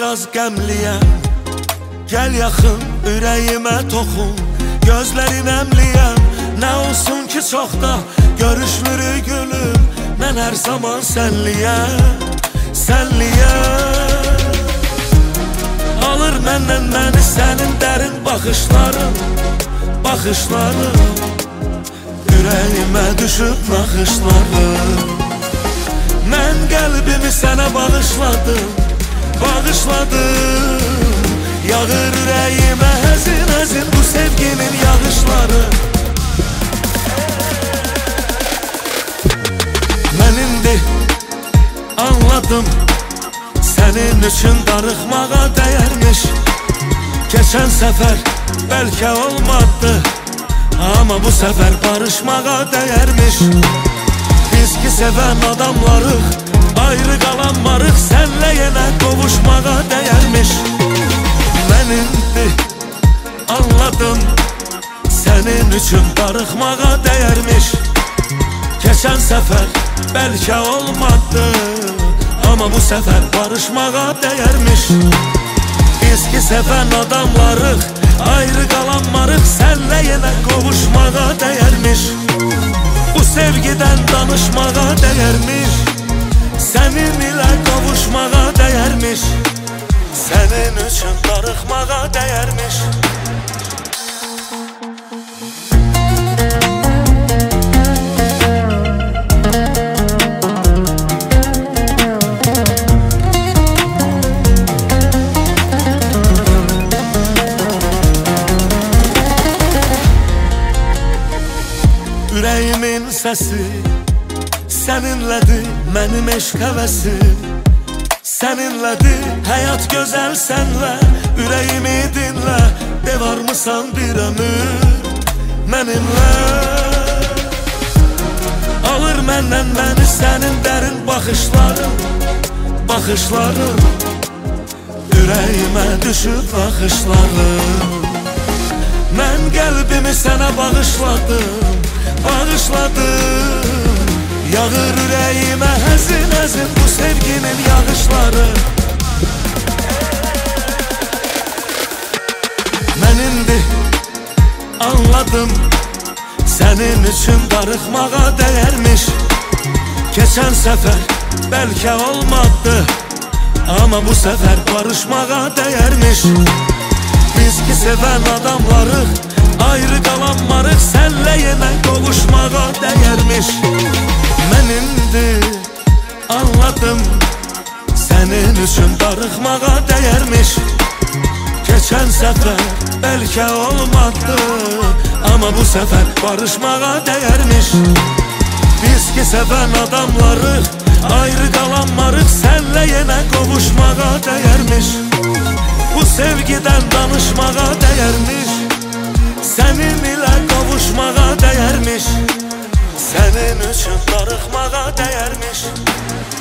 biraz qəmliyəm. Gəl yaxın, ürəyimə toxun, gözlərin əmliyəm. Nə olsun ki çoxda görüşmürük gülüm, mən hər zaman sənliyəm, sənliyəm. Alır məndən məni sənin dərin baxışların, baxışların. Ürəyimə düşüb naxışların. Mən qəlbimi sənə bağışladım, bağışladım. Yağır ürəyimə həzin həzin bu sevginin yağışları. Mən indi anladım, sənin üçün darıxmağa dəyərmiş. Keçən səfər bəlkə olmadı, amma bu səfər barışmağa dəyərmiş. Biz ki sevən adamlarıq, ayrı qalanmarıq, sənlə yenə qovuşmağa dəyərmiş. Mən indi anladım, sənin üçün darıxmağa dəyərmiş. Keçən səfər bəlkə olmadı, amma bu səfər barışmağa dəyərmiş. Biz ki sevən adamlarıq, ayrı qalanmarıq, sənlə yenə qovuşmağa dəyərmiş. Bu sevgidən danışmağa dəyərmiş, sənin ilə qovuşmağa dəyərmiş. Sənin üçün darıxmağa dəyərmiş. Ürəyimin səsi səninlədir, mənim eşq həvəsim səninlədir, həyat gözəl sənlə. Ürəyimi dinlə, de varmısan bir ömür mənimlə. Alır məndən məni sənin dərin baxışların, baxışların. Ürəyimə düşüb naxışların. Mən qəlbimi sənə bağışladım, bağışladım. Yağır ürəyimə həzin həzin bu sevginin yağışları. Mən indi anladım, sənin üçün darıxmağa dəyərmiş. Keçən səfər bəlkə olmadı, amma bu səfər barışmağa dəyərmiş. Biz ki sevən adamlarıq, ayrı qalanmarıq, sənlə yenə qovuşmağa dəyərmiş. Mən indi anladım, sənin üçün darıxmağa dəyərmiş. Keçən səfər bəlkə olmadı, amma bu səfər barışmağa dəyərmiş. Biz ki sevən adamlarıq, ayrı qalanmarıq, sənlə yenə qovuşmağa dəyərmiş. Bu sevgidən danışmağa dəyərmiş, sənin ilə qovuşmağa dəyərmiş. Sənin üçün darıxmağa dəyərmiş.